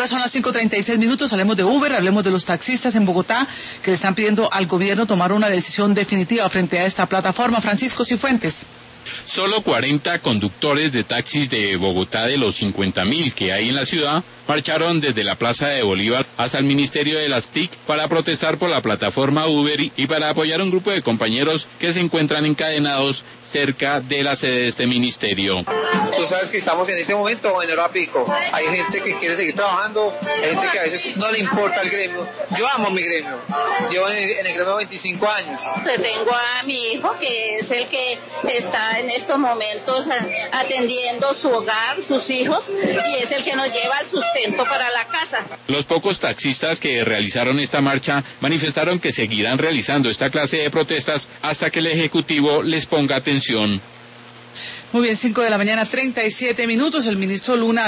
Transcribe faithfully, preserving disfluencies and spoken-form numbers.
Ahora son las cinco treinta y seis minutos, hablemos de Uber, hablemos de los taxistas en Bogotá que le están pidiendo al gobierno tomar una decisión definitiva frente a esta plataforma. Francisco Cifuentes. Solo cuarenta conductores de taxis de Bogotá, de los cincuenta mil que hay en la ciudad, marcharon desde la Plaza de Bolívar hasta el Ministerio de las T I C para protestar por la plataforma Uber y para apoyar a un grupo de compañeros que se encuentran encadenados cerca de la sede de este ministerio. Tú sabes que estamos en este momento en hora pico. Hay gente que quiere seguir trabajando, hay gente que a veces no le importa el gremio. Yo amo mi gremio. Llevo en el, en el gremio veinticinco años. Le tengo a mi hijo, que es el que está en estos momentos atendiendo su hogar, sus hijos, y es el que nos lleva el sustento para la casa. Los pocos taxistas que realizaron esta marcha manifestaron que seguirán realizando esta clase de protestas hasta que el Ejecutivo les ponga atención. Muy bien, cinco de la mañana, treinta y siete minutos. El ministro Luna